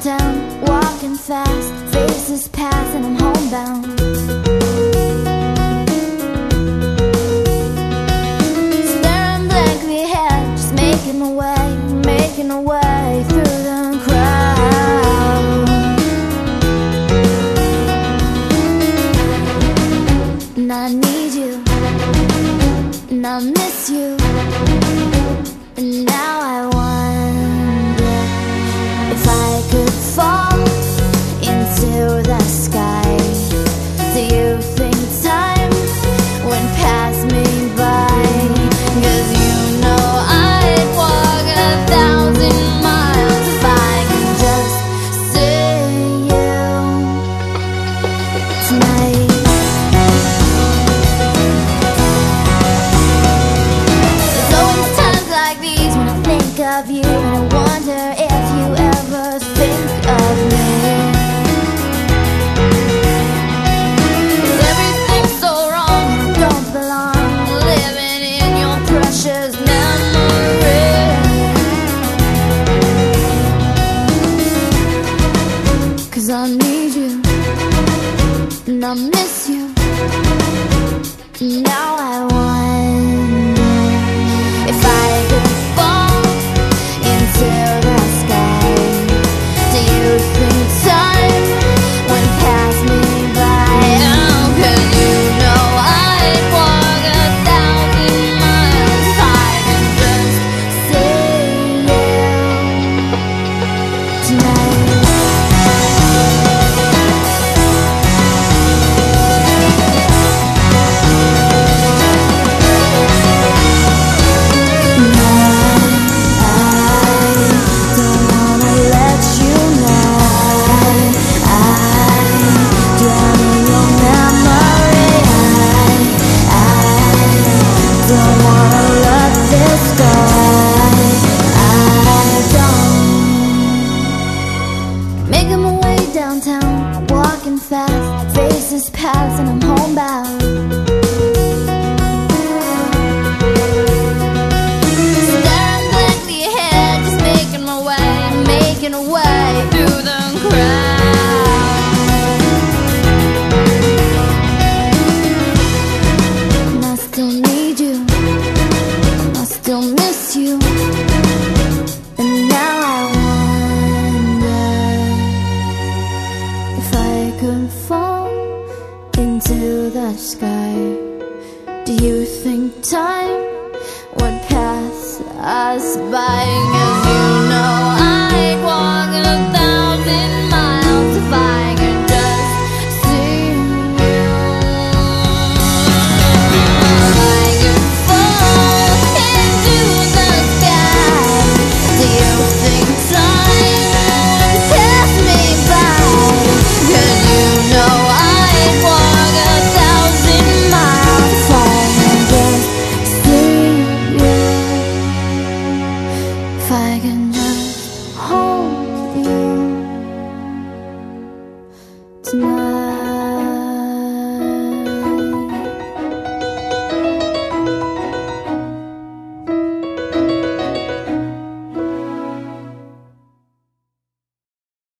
downtown, walking fast, faces pass and I'm homebound. Staring blankly ahead, just making my way through the crowd. And I need you, and I miss you, and now I wonder if I could fall into the sky. Do you think time would pass me by? 'Cause you know I'd walk 1,000 miles if I could just see you tonight. There's always times like these when I think of you, and I wonder if you ever think of me. 'Cause everything's so wrong and I don't belong, living in your precious memory. 'Cause I need you, and I miss you, and now I wonder if I could fall into the sky. Do you think time would pass me by? Oh, 'cause you know I'd walk 1,000 miles if I could just see you tonight. Making my way downtown, walking fast, faces pass and I'm homebound. Staring blankly ahead, just making my way through the crowd. And I still need you, I still miss you, and now I wonder if I could fall into the sky. Do you think time would pass us by? 'Cause you know I'd walk 1,000 miles if I could just see you. If I could fall into the sky, do you think time would pass me by? 'Cause you know I'd walk 1,000 miles if I could just see you. If I can just hold you tonight.